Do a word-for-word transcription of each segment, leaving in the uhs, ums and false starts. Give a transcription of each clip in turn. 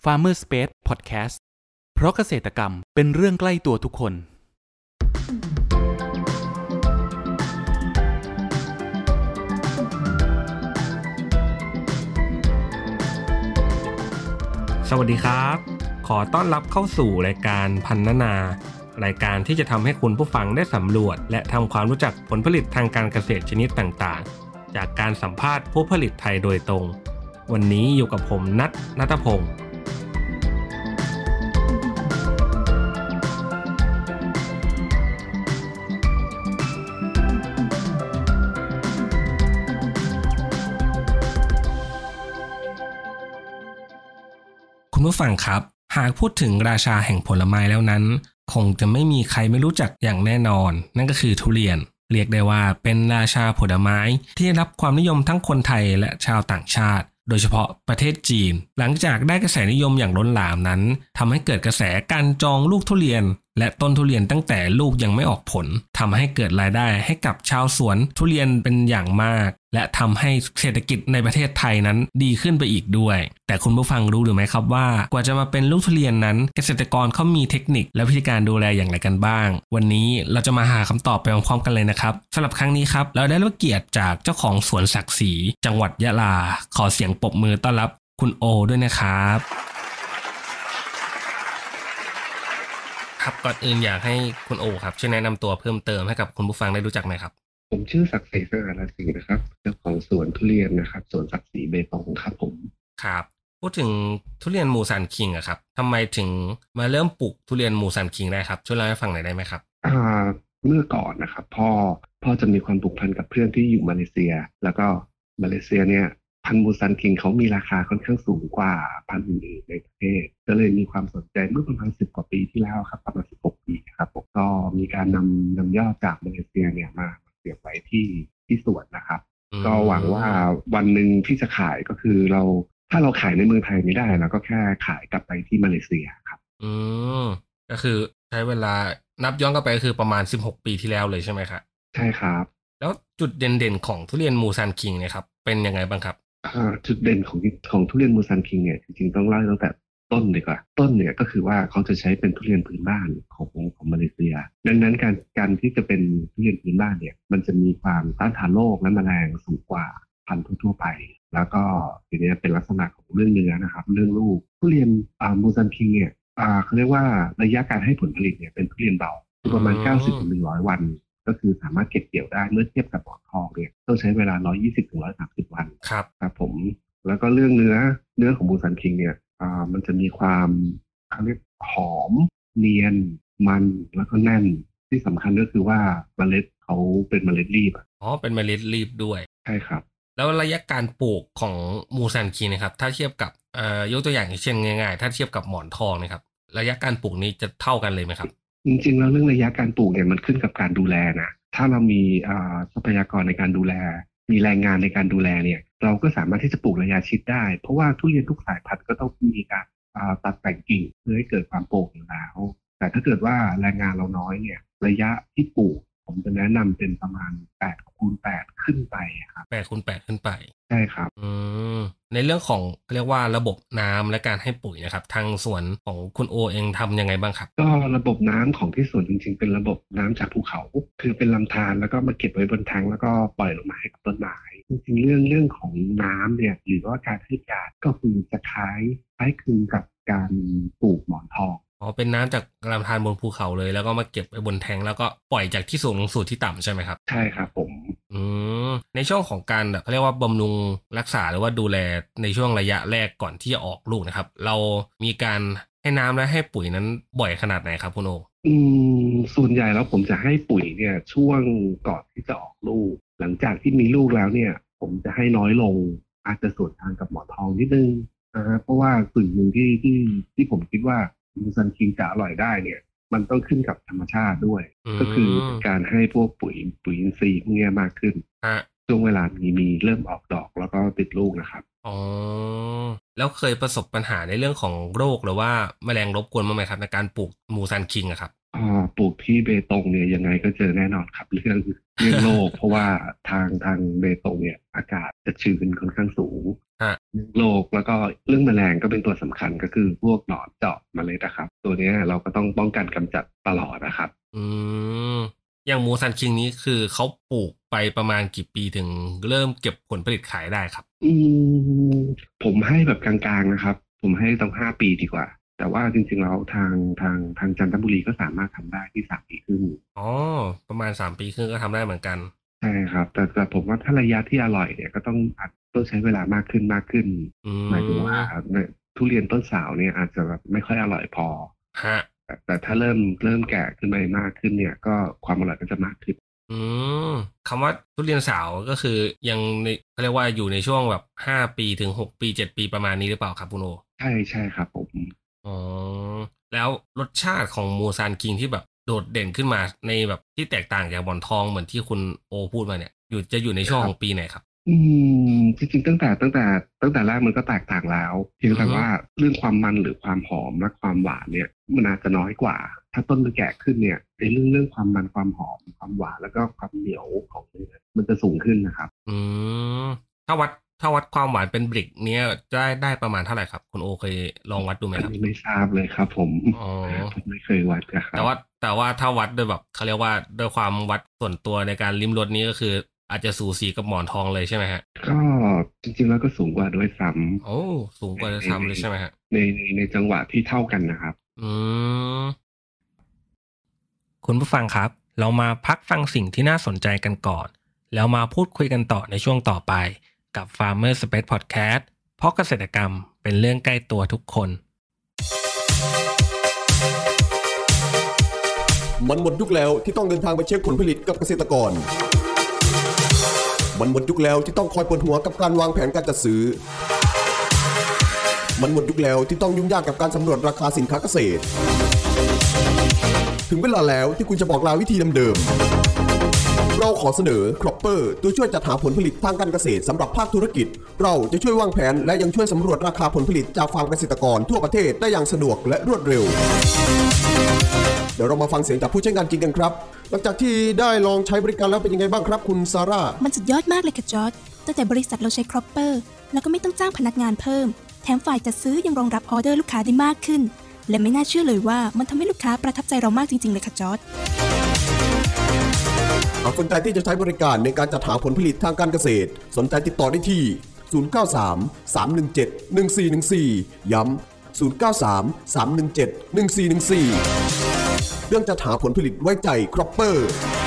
Farmer Space Podcast เพราะเกษตรกรรมเป็นเรื่องใกล้ตัวทุกคนสวัสดีครับขอต้อนรับเข้าสู่รายการพันนานารายการที่จะทำให้คุณผู้ฟังได้สำรวจและทำความรู้จักผลผลิตทางการเกษตรชนิดต่างๆจากการสัมภาษณ์ผู้ผลิตไทยโดยตรงวันนี้อยู่กับผมนัท ณัฐพงศ์คุณผู้ฟังครับหากพูดถึงราชาแห่งผลไม้แล้วนั้นคงจะไม่มีใครไม่รู้จักอย่างแน่นอนนั่นก็คือทุเรียนเรียกได้ว่าเป็นราชาผลไม้ที่ได้รับความนิยมทั้งคนไทยและชาวต่างชาติโดยเฉพาะประเทศจีนหลังจากได้กระแสนิยมอย่างล้นหลามนั้นทำให้เกิดกระแสการจองลูกทุเรียนและต้นทุเรียนตั้งแต่ลูกยังไม่ออกผลทำให้เกิดรายได้ให้กับชาวสวนทุเรียนเป็นอย่างมากและทำให้เศรษฐกิจในประเทศไทยนั้นดีขึ้นไปอีกด้วยแต่คุณผู้ฟังรู้หรือไม่ครับว่ากว่าจะมาเป็นลูกทุเรียนนั้นเกษตรกรเขามีเทคนิคและวิธีการดูแลอย่างไรกันบ้างวันนี้เราจะมาหาคำตอบไปพร้อมๆกันเลยนะครับสำหรับครั้งนี้ครับเราได้รับเกียรติจากเจ้าของสวนศักดิ์ศรีจังหวัดยะลาขอเสียงปรบมือต้อนรับคุณโอด้วยนะครับครับก่อนอื่นอยากให้คุณโอครับช่วยแนะนำตัวเพิ่มเติมให้กับคุณผู้ฟังได้รู้จักหน่อยครับผมชื่อศักดิ์ศรีสง่าราศีนะครับเจ้าของสวนทุเรียนนะครับสวนศักดิ์ศรีเบตงครับผมครับพูดถึงทุเรียนมูซันคิงอะครับทำไมถึงมาเริ่มปลูกทุเรียนมูซันคิงได้ครับช่วยเล่าให้ฟังหน่อยได้ไหมครับอ่าเมื่อก่อนนะครับพ่อพ่อจะมีความผูกพันกับเพื่อนที่อยู่มาเลเซียแล้วก็มาเลเซียเนี่ยพันธุ์มูซันคิงเขามีราคาค่อนข้างสูงกว่าพันธุ์อื่นๆในประเทศก็เลยมีความสนใจเมื่อประมาณสิบกว่าปีที่แล้วครับประมาณสิบหกปีครับผมก็มีการนำนำยอดจากมาเลเซียเนี่ยมาเสียบไว้ที่ที่สวนนะครับก็หวังว่าวันหนึ่งที่จะขายก็คือเราถ้าเราขายในเมืองไทยไม่ได้เราก็แค่ขายกลับไปที่มาเลเซียครับอืมก็คือใช้เวลานับย้อนกลับไปก็คือประมาณสิบหกปีที่แล้วเลยใช่ไหมครับใช่ครับแล้วจุดเด่นๆของทุเรียนมูซันคิงเนี่ยครับเป็นยังไงบ้างครับอ่าจุดเด่นของของทุเรียนมูซันคิงเนี่ยจริงๆต้องเล่าตั้งแต่ต้นดีกว่าต้นเนี่ยก็คือว่าเขาจะใช้เป็นทุเรียนพื้นบ้านของของมาเลเซียดังนั้นการการที่จะเป็นทุเรียนพื้นบ้านเนี่ยมันจะมีความต้านทานโรคและแมลงสูงกว่าพันธุ์ทั่วไปแล้วก็ทีนี้เป็นลักษณะของเรื่องเนื้อนะครับเรื่องลูกทุเรียนอ่ามูซันคิงเนี่ยอ่าเขาเรียกว่าระยะการให้ผลผลิตเนี่ยเป็นทุเรียนเบาประมาณ เก้าสิบถึงหนึ่งร้อย วันก็คือสามารถเก็บเกี่ยวได้เมื่อเทียบกับหมอนทองเนี่ยต้องใช้เวลาหนึ่งร้อยยี่สิบถึงหนึ่งร้อยสามสิบวันครับครับผมแล้วก็เรื่องเนื้อเนื้อของมูซันคิงเนี่ยอ่ามันจะมีความเขาเรียกหอมเนียนมันแล้วก็แน่นที่สำคัญก็คือว่าเมล็ดเขาเป็นเมล็ดรีบอ๋อเป็นเมล็ดรีบด้วยใช่ครับแล้วระยะการปลูกของมูซันคิงนะครับถ้าเทียบกับเอ่อยกตัวอย่างเช่นง่ายๆถ้าเทียบกับหมอนทองนะครับระยะการปลูกนี้จะเท่ากันเลยไหมครับจริงๆแล้วเรื่องระยะการปลูกเนี่ยมันขึ้นกับการดูแลนะถ้าเรามีอ่าทรัพยากรในการดูแลมีแรงงานในการดูแลเนี่ยเราก็สามารถที่จะปลูกระยะชิดได้เพราะว่าทุเรียนทุกสายพันธุ์ก็ต้องมีการตัดแต่งกิ่งเพื่อให้เกิดความโปร่งอยู่แล้วแต่ถ้าเกิดว่าแรงงานเราน้อยเนี่ยระยะที่ปลูกผมจะแนะนำเป็นประมาณแปดคูณแปดขึ้นไปครับแปดคูณแปดขึ้นไปใช่ครับอืมในเรื่องของเรียกว่าระบบน้ำและการให้ปุ๋ยนะครับทางสวนของคุณโอเองทำยังไงบ้างครับก็ระบบน้ำของที่สวนจริงๆเป็นระบบน้ำจากภูเขาคือเป็นลำธารแล้วก็มาเก็บไว้บนแทงแล้วก็ปล่อยลงมาให้กับต้นไม้จริงๆเรื่องเรื่องของน้ำเนี่ยหรือว่าการให้การก็คือจะคล้ายคล้ายคลึงกับการปลูกหมอนทองอ๋อเป็นน้ำจากลำธารบนภูเขาเลยแล้วก็มาเก็บไว้บนแทงแล้วก็ปล่อยจากที่สูงลงสู่ที่ต่ำใช่ไหมครับใช่ครับผมอืมในช่วงของการเขาเรียกว่าบำรุงรักษาหรือว่าดูแลในช่วงระยะแรกก่อนที่จะออกลูกนะครับเรามีการให้น้ำและให้ปุ๋ยนั้นบ่อยขนาดไหนครับคุณโออืมส่วนใหญ่แล้วผมจะให้ปุ๋ยเนี่ยช่วงก่อนที่จะออกลูกหลังจากที่มีลูกแล้วเนี่ยผมจะให้น้อยลงอาจจะส่วนทางกับหมอนทองนิดนึงนะเพราะว่าสิ่งหนึ่งที่ที่ที่ผมคิดว่ามูซันคิงจะอร่อยได้เนี่ยมันต้องขึ้นกับธรรมชาติด้วยก็คือการให้พวกปุ๋ยปุ๋ยอินทรีย์พวกนี้มากขึ้นช่วงเวลามีมีเริ่มออกดอกแล้วก็ติดลูกนะครับอ๋อแล้วเคยประสบปัญหาในเรื่องของโรคหรือว่าแมลงรบกวนบ้างไหมครับในการปลูกมูซันคิงอะครับอ่าปลูกที่เบตงเนี่ยยังไงก็เจอแน่นอนครับเรื่องเรื่องโรค เพราะว่าทางทางเบตงเนี่ยอากาศจะชื้นค่อนข้างสูงเรื่องโรคแล้วก็เรื่องแมลงก็เป็นตัวสำคัญก็คือพวกหนอนเจาะเมล็ดนะครับตัวนี้เราก็ต้องป้องกันกำจัดตลอดนะครับอืมอย่างมูซันคิงนี้คือเขาปลูกไปประมาณกี่ปีถึงเริ่มเก็บผลผลิตขายได้ครับอืมผมให้แบบกลางๆนะครับผมให้ต้องห้าปีดีกว่าแต่ว่าจริงๆแล้วทางทางทางจันทบุรีก็สามารถทำได้ที่สามปีครึ่งอ๋อประมาณสามปีครึ่งก็ทำได้เหมือนกันใช่ครับแต่แต่ผมว่าถ้าระยะที่อร่อยเนี่ยก็ต้องอาจต้องใช้เวลามากขึ้นมากขึ้นหมายถึงว่าทุเรียนต้นสาวเนี่ยอาจจะแบบไม่ค่อยอร่อยพอฮะแต่แต่ถ้าเริ่มเริ่มแก่ขึ้นไปมากขึ้นเนี่ยก็ความอร่อยก็จะมากขึ้นอืมคำว่าทุเรียนสาวก็คือยังในเขาเรียกว่าอยู่ในช่วงแบบห้าปีถึงหกปีเจ็ดปีประมาณนี้หรือเปล่าครับคุณโอใช่ใช่ครับผมอ๋อแล้วรสชาติของมูซานคิงที่แบบโดดเด่นขึ้นมาในแบบที่แตกต่างจากหมอนทองเหมือนที่คุณโอพูดมาเนี่ยอยู่จะอยู่ในช่วงของปีไหนครับอืมจริงๆตั้งแต่ตั้งแต่ตั้งแต่แรกมันก็แตกต่างแล้วเพียงแต่ว่าเรื่องความมันหรือความหอมและความหวานเนี่ยมันอาจจะน้อยกว่าถ้าต้นมันแก่ขึ้นเนี่ยในเรื่องเรื่องความมันความหอมความหวานแล้วก็ความเหนียวของเนื้อมันจะสูงขึ้นนะครับอืมถ้าวัดถ้าวัดความหวานเป็นบริกเนี้ยได้ได้ประมาณเท่าไหร่ครับคุณโอเคยลองวัดดูไหมครับไม่ทราบเลยครับผมอ๋อไม่เคยวัดครับแต่ว่าแต่ว่าถ้าวัดโดยแบบเขาเรียกว่าด้วยความวัดส่วนตัวในการลิ้มรสนี้ก็คืออาจจะสูสีกับหมอนทองเลยใช่ไหมฮะก็จริงๆแล้วก็สูงกว่าด้วยซ้ำโอ้สูงกว่าด้วยซ้ำเลยใช่ไหมฮะในในในจังหวะที่เท่ากันนะครับอืมคุณผู้ฟังครับเรามาพักฟังสิ่งที่น่าสนใจกันก่อนแล้วมาพูดคุยกันต่อในช่วงต่อไปกับ Farmer Space Podcast เพราะเกษตรกรรมเป็นเรื่องใกล้ตัวทุกคนมันหมดยุคแล้วที่ต้องเดินทางไปเช็คผลผลิตกับเกษตรกรมันหมดยุคแล้วที่ต้องคอยปวดหัวกับการวางแผนการจัดซื้อมันหมดยุคแล้วที่ต้องยุ่งยากกับการสำรวจราคาสินค้าเกษตรถึงเวลาแล้วที่คุณจะบอกลาวิธีเดิมๆเราขอเสนอ Cropper ตัวช่วยจัดหาผลผลิตทางการเกษตรสำหรับภาคธุรกิจเราจะช่วยวางแผนและยังช่วยสำรวจราคาผลผลิตจากฟาร์มเกษตรกรทั่วประเทศได้อย่างสะดวกและรวดเร็วเดี๋ยวเรามาฟังเสียงจากผู้ใช้งานจริงกันครับหลังจากที่ได้ลองใช้บริการแล้วเป็นยังไงบ้างครับคุณซาร่ามันสุดยอดมากเลยค่ะจอร์จตั้งแต่บริษัทเราใช้ Cropper แล้วก็ไม่ต้องจ้างพนักงานเพิ่มแถมฝ่ายจัดซื้อยังรองรับออเดอร์ลูกค้าได้มากขึ้นและไม่น่าเชื่อเลยว่ามันทำให้ลูกค้าประทับใจเรามากจริงๆเลยค่ะจอร์จหากสนใจที่จะใช้บริการในการจัดหาผลผลิตทางการเกษตรสนใจติดต่อได้ที่ศูนย์ เก้า สาม สาม หนึ่ง เจ็ด หนึ่ง สี่ หนึ่ง สี่ย้ำศูนย์ เก้า สาม สาม หนึ่ง เจ็ด หนึ่ง สี่ หนึ่ง สี่เรื่องจัดหาผลผลิตไว้ใจ Cropper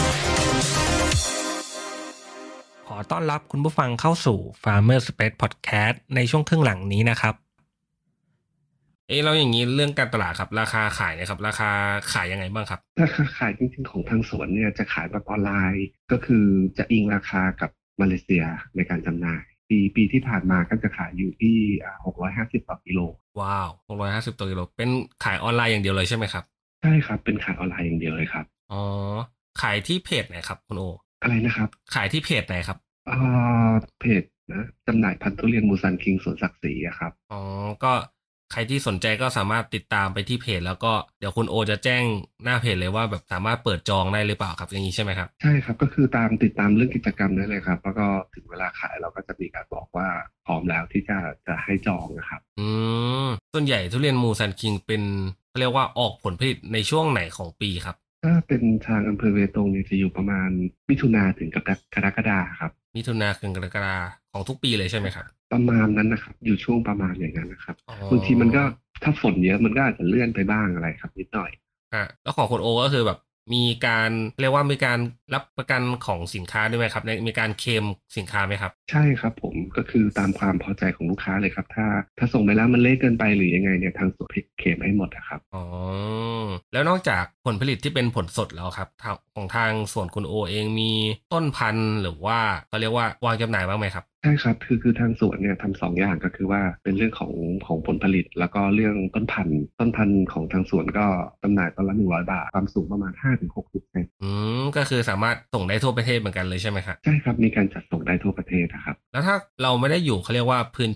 ขอต้อนรับคุณผู้ฟังเข้าสู่ Farmer Space Podcast ในช่วงครึ่งหลังนี้นะครับเอ้เราอย่างนี้เรื่องการตลาดครับราคาขายนะครับราคาขายยังไงบ้างครับราคาขายจริงๆของทางสวนเนี่ยจะขายแบบออนไลน์ก็คือจะอิงราคากับมาเลเซียในการจำหน่ายปีปีที่ผ่านมาก็จะขายอยู่ที่หกร้อยห้าสิบต่อกิโลว้าวหกร้อยห้าสิบต่อกิโลเป็นขายออนไลน์อย่างเดียวเลยใช่ไหมครับใช่ครับเป็นขายออนไลน์อย่างเดียวเลยครับอ๋อขายที่เพจไหนครับคุณโออะไรนะครับขายที่เพจไหนครับอ่าเพจนะจำหน่ายพันธุ์ทุเรียนมูซันคิงสวนศักดิ์ศรีครับอ๋อก็ใครที่สนใจก็สามารถติดตามไปที่เพจแล้วก็เดี๋ยวคุณโอจะแจ้งหน้าเพจเลยว่าแบบสามารถเปิดจองได้หรือเปล่าครับอย่างนี้ใช่ไหมครับใช่ครับก็คือตามติดตามเรื่องกิจกรรมได้เลยครับแล้วก็ถึงเวลาขายเราก็จะมีการบอกว่าพร้อมแล้วที่จะจะให้จองนะครับอืมส่วนใหญ่ทุเรียนมูซันคิงเป็นเรียกว่าออกผลผลิตในช่วงไหนของปีครับถ้าเป็นทางอำเภอเบตงเนี่ยจะอยู่ประมาณมิถุนาถึงกับกรกฎาครับมิถุนาถึงกรกฎาของทุกปีเลยใช่ไหมครับประมาณนั้นนะครับอยู่ช่วงประมาณอย่างนั้นนะครับบางทีมันก็ถ้าฝนเยอะมันก็อาจจะเลื่อนไปบ้างอะไรครับนิดหน่อยอ่ะแล้วของคุณโอก็คือแบบมีการเรียกว่ามีการรับประกันของสินค้าด้วยไหมครับมีการเคลมสินค้าไหมครับใช่ครับผมก็คือตามความพอใจของลูกค้าเลยครับถ้าถ้าส่งไปแล้วมันเละเกินไปหรือยังไงเนี่ยทางสวนเคลมให้หมดนะครับอ๋อแล้วนอกจากผลผลิตที่เป็นผลสดแล้วครับของทางสวนคุณโอเองมีต้นพันธุ์หรือว่าเขาเรียกว่าวางจำหน่ายบ้างไหมครับใช่ครับคือคือทางสวนเนี่ยทำสองอย่างก็คือว่าเป็นเรื่องของของผลผลิตแล้วก็เรื่องต้นพันธุ์ต้นพันธุ์ของทางสวนก็จำหน่ายต้นละหนึ่งร้อยบาทความสูงประมาณ ห้าถึงหกสิบ เซนอืมก็คือสามารถส่งได้ทั่วประเทศเหมือนกันเลยใช่ไหมครับใช่ครับมีการจัดส่งได้ทั่วประเทศนะครับแล้วถ้าเราไม่ได้อยู่เขาเรียกว่าพื้นที่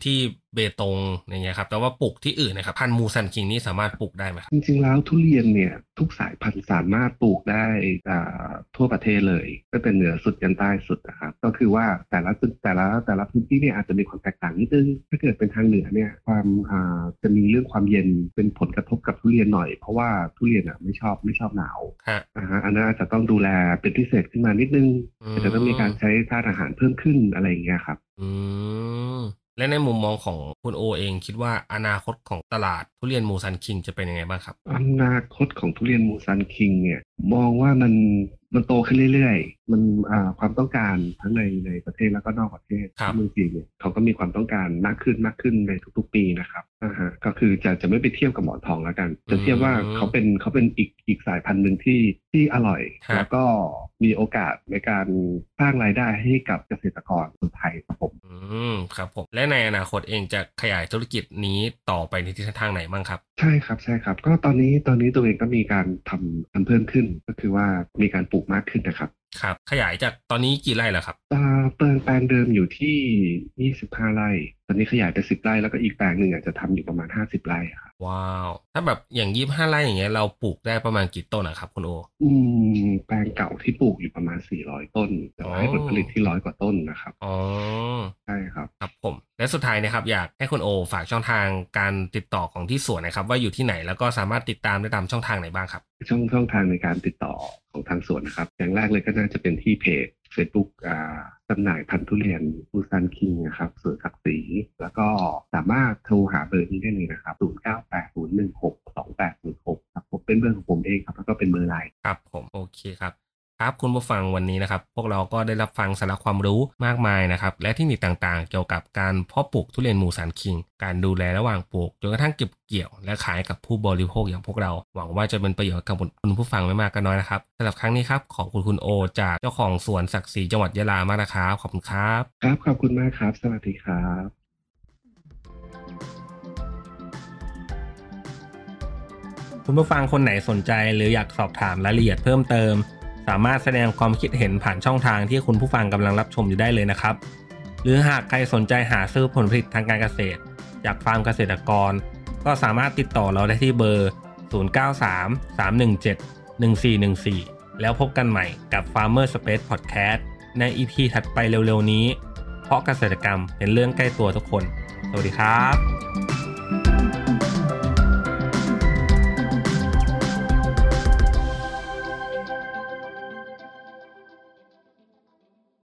เบตงอย่างเงี้ยครับแต่ว่าปลูกที่อื่นนะครับพันธุ์มูซันคิงนี่สามารถปลูกได้ไหมครับจริงๆแล้วทุเรียนเนี่ยทุกสายพันธุ์สามารถปลูกได้ทั่วประเทศเลยก็เป็นเหนือสุดยันใต้สุดนะครับก็คือว่าแต่ละจุดแต่ละแต่ละพื้นที่เนี่ยอาจจะมีความแตกต่างนิดนึงถ้าเกิดเป็นทางเหนือเนี่ยความจะมีเรื่องความเย็นเป็นผลกระทบกับทุเรียนหน่อยเพราะว่าทุเรียนอ่ะไม่ชอบไม่ชอบหนาวอ่าอันนั้นอาจจะต้องดูแลเป็นพิเศษขึ้นมานิดนึงจะต้องมีการใช้ธาตุอาหารเพิ่มขึ้นอะไรอย่างเงี้ยครับอืมและในมุมมองของคุณโอเองคิดว่าอนาคตของตลาดทุเรียนมูซันคิงจะเป็นยังไงบ้างครับอนาคตของทุเรียนมูซันคิงเนี่ยมองว่ามันมันโตขึ้นเรื่อยๆมันอ่าความต้องการทั้งในในประเทศแล้วก็นอกประเทศที่เมืองจีนเนี่ยเขาก็มีความต้องการมากขึ้นมากขึ้นในทุกๆปีนะครับอ่าฮะก็คือจะจะไม่ไปเทียบกับหมอนทองแล้วกันจะเทียบว่าเขาเป็นเขาเป็นอีกอีกสายพันธุ์หนึ่งที่ที่อร่อยแล้วก็มีโอกาสในการสร้างรายได้ให้กับเกษตรกรคนไทยครับผมอืมครับผมและในอนาคตเองจะขยายธุรกิจนี้ต่อไปในทิศทางไหนบ้างครับใช่ครับใช่ครับก็ตอนนี้ตอนนี้ตัวเองก็มีการทำทำเพิ่มขึ้นก็คือว่ามีการปลูกมากขึ้นนะครับครับขยายจากตอนนี้กี่ไร่แล้วครับอ่าแปลงแปลงเดิมอยู่ที่ยี่สิบห้าไร่ตอนนี้ขยายไปสิบไร่แล้วก็อีกแปลงหนึ่งอาจจะทำอยู่ประมาณห้าสิบไร่ครับว้าวถ้าแบบอย่างยี่สิบห้าไร่อย่างเงี้ยเราปลูกได้ประมาณกี่ต้นนะครับคุณโออืมแปลงเก่าที่ปลูกอยู่ประมาณสี่ร้อยต้นแต่ให้ผลผลิตที่ร้อยกว่าต้นนะครับอ๋อใช่ครับครับผมและสุดท้ายนะครับอยากให้คุณโอฝากช่องทางการติดต่อของที่สวนนะครับว่าอยู่ที่ไหนแล้วก็สามารถติดตามได้ตามช่องทางไหนบ้างครับช่องช่องทางในการติดต่อของทางสวนนะครับอย่างแรกเลยก็น่าจะเป็นที่เพจ Facebook อ่าจำหน่ายพันธุ์ทุเรียนมูซันคิงนะครับสวนศักดิ์ศรีแล้วก็สามารถโทรหาเบอร์นี้ได้เลยนะครับศูนย์ เก้า แปด ศูนย์ หนึ่ง หก สอง แปด ศูนย์ หกครับผมเป็นเบอร์ของผมเองครับแล้วก็เป็นเบอร์ไลน์ครับผมโอเคครับครับคุณผู้ฟังวันนี้นะครับพวกเราก็ได้รับฟังสาระความรู้มากมายนะครับและเทคนิคต่างๆเกี่ยวกับการเพาะปลูกทุเรียนมูซันคิงการดูแลระหว่างปลูกจนกระทั่งเก็บเกี่ยวและขายกับผู้บริโภคอย่างพวกเราหวังว่าจะเป็นประโยชน์กับคุณผู้ฟังไม่มากก็น้อยนะครับสำหรับครั้งนี้ครับขอบคุณคุณโอจากเจ้าของสวนศักดิ์ศรีจังหวัดยะลามากนะครับขอบคุณครับครับขอบคุณมากครับสวัสดีครับคุณผู้ฟังคนไหนสนใจหรืออยากสอบถามรายละเอียดเพิ่มเติมสามารถแสดงความคิดเห็นผ่านช่องทางที่คุณผู้ฟังกำลังรับชมอยู่ได้เลยนะครับหรือหากใครสนใจหาซื้อผลผลิตทางการเกษตรจากฟาร์มเกษตรกรก็สามารถติดต่อเราได้ที่เบอร์ศูนย์ เก้า สาม สาม หนึ่ง เจ็ด หนึ่ง สี่ หนึ่ง สี่แล้วพบกันใหม่กับ Farmer Space Podcast ใน อี พี ถัดไปเร็วๆนี้เพราะเกษตรกรรมเป็นเรื่องใกล้ตัวทุกคนสวัสดีครับ